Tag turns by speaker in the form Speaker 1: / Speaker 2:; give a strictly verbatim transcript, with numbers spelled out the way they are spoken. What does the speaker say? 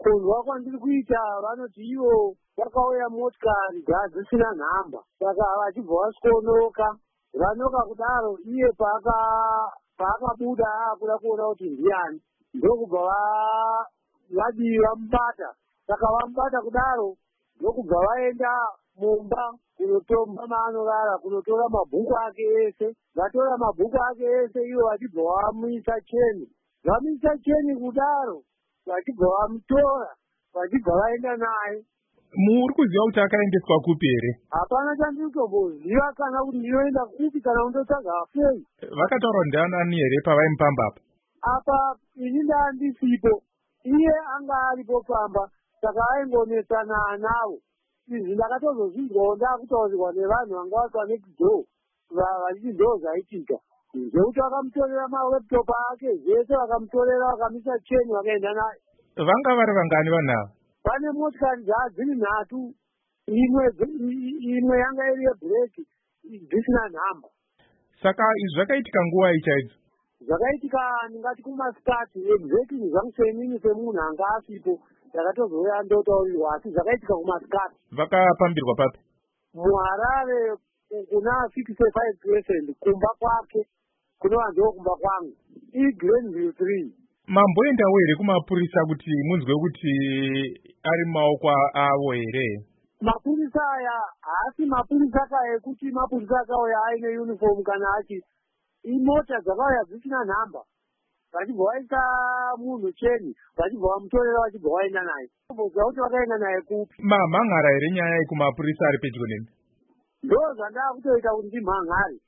Speaker 1: kunzwa kwandiri kuita vanoti ivo vakauya motikari dzadzisina nhamba, saka vachibva vasikonoka. Vanoka kudaro iye paakabuda akuda kuona kuti ndiani, ndokubva vadii vamubata. Saka vamubata kudaro ndokubva vaenda mumba kunotomba maanorara, kunotora mabhuku ake ese. Vatora mabhuku ake ese ivo vachibva vamuisa cheni. Vamuisa cheni kudaro vachibva vamutora vachibva vaenda naye.
Speaker 2: Muri kuziva kuti akaendeswa kupi here?
Speaker 1: Hapana chandiri kutomboziva kana kuti ndinoenda kupi kana kundotsvaga sei.
Speaker 2: Vakataura kuti ndianani here pavaimupamba apa?
Speaker 1: Apa ini ndandisipo, iye anga aripo pamba, saka aingonesana navo. Izvi ndakatozozvinzwawo ndakutaurirwa nevanhu vanga vatwa next door, vachiti ndo zvaitika. Zvekuti vakamutorera malaptop ake zvese, vakamutorera vakamisa cheni vakaenda naye.
Speaker 2: Vanga vari vangani vanhu ava?
Speaker 1: Pane motikari dzadziri nhatu, imwe imwe yanga iri yebhureki dzisina nhamba.
Speaker 2: Saka izvi zvakaitika nguva ichaidzo?
Speaker 1: Zvakaitika ndingati kumasikati, exactly zvamusenini semunhu anga asipo, ndakatozouya ndotaurirwa, asi zvakaitika kumasikati.
Speaker 2: Vakapambirwa papi?
Speaker 1: muHarare kuna sixty-five percent kumba kwake kunova ndo kumba kwangu iGrenville three.
Speaker 2: Mamboendawo here kumapurisa kuti munzwe kuti ari maoko avo here?
Speaker 1: Mapurisa aya haasi mapurisa kaya ekuti mapurisa akauya aine uniform kana achi imota dzakauya dzisina nhamba, vachibva vaisa munhu cheni, vachibva vamutorera vachibva vaenda naye. Kubvunza kuti vakaenda naye kupi?
Speaker 2: Mamhan'ara here nyaya yekumapurisa ari pedyo nemi?
Speaker 1: Ndo zvandava kutoita kuti ndimhan'are.